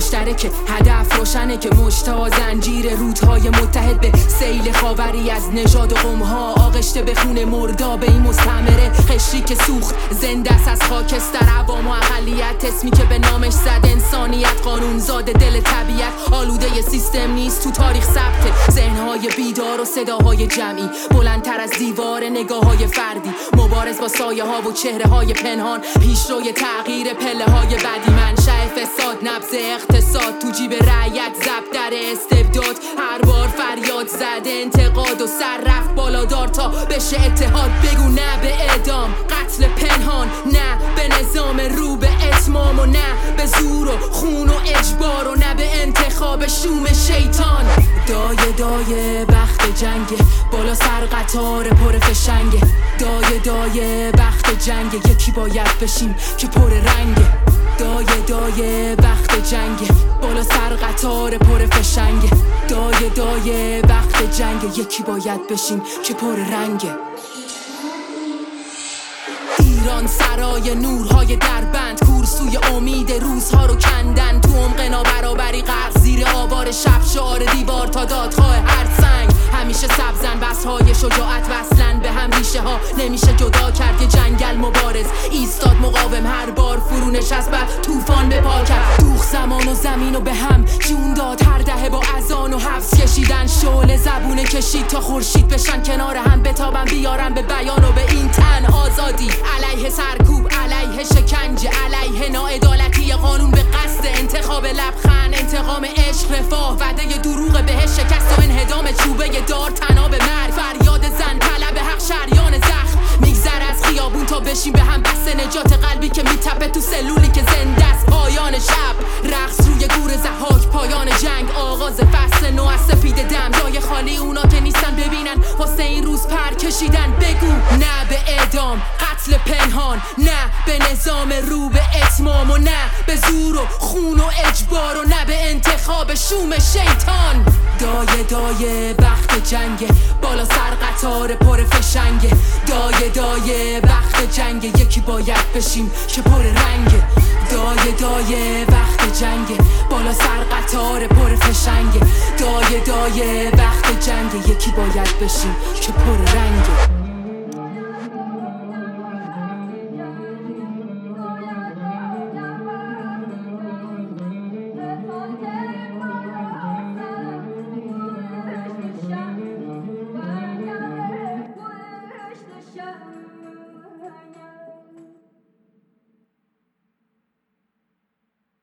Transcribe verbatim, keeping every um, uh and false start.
مشترکه، هدف روشنه که مشتا زنجیر رودهای متحد به سیل خاوری از نژاد و قومها آغشته به خون مرداب این مستعمره. قشری که سوخت زنده است از خاکستر عوام و اقلیت، اسمی که به نامش زد انسانیت، قانون زاده دل طبیعت، آلوده سیستم نیست تو تاریخ ثبت. ذهنهای بیدار و صداهای جمعی بلندتر از دیوار نگاههای فردی، مبارز با سایه ها و چهره های پنهان، پیشروی تغییر پله های بدی، منشأ فساد نبض اقتصاد تو جیب رعیت، ضبط در استبداد، هر بار فریاد زد انتقاد و سر رفت بالادار تا بشه اتحاد. بگو نه به اعدام، قتل پنهان، نه به نظام رو به اتمام، و نه به زور و خون و اجبار، و نه به انتخاب شوم شیطان. دایه دایه بخت جنگه، بالا سر قطار پر فشنگه، دایه دایه بخت جنگه، یکی باید بشیم که پر رنگه. دایه دایه بخت جنگه، بالا سر قطار پر فشنگه، دایه دایه بخت جنگه، یکی باید بشیم که پر رنگه. ایران سرای نورهای دربند، کورسوی امید روزها رو کندن، تو عمق نابرابری غرق زیر آوار شب، شعار دیوار تا دادخواه هر سنگ. همیشه سبزن بسهای شجاعت وصلن به هم، ریشه ها نمیشه جدا کرد که جنگل مبارز ایستاد مقاوم، هر بار فرو نشست بعد طوفان به پا کرد. دوخ زمان و زمین و به هم جون داد، هر دهه با اذان و حبس کشیدن، شعله زبونه کشید تا خورشید بشن کنار هم، بتابن بیارن به بیان و به این تن آزادی. علیه سرکوب، علیه شکنجه، علیه ناعدالتی قانون به قصد انتخاب لبخند، انتقام عشق، رفاه، وعده دروغ بهش، شکست و انهدام چوبه دار، تناب مرگ، فریاد زن، طلب حق، شریان زخم. میگذر از خیابون تا بشیم به هم، بس نجات قلبی که میتپه تو سلولی که زنده است. پایان شب، رقص روی گور ضحاک، پایان جنگ، آغاز فصل نو از سپید دم. جای خالی اونا که نیستن ببینن واسه این روز پر کشیدن. بگو نه به اعدام، قتل پنهان، نه به نظام رو به اتمام، و نه به زور و خون و اجبار، و نه به انتخاب شوم شیطان. دایه دایه بخت جنگه، بالا سر قطار پر فشنگه، دایه دایه بخت جنگه، یکی باید بشیم که پر رنگه. دایه دایه بخت جنگه، بالا سر قطار پر فشنگه، دایه دایه بخت جنگه، یکی باید بشیم که پر رنگه.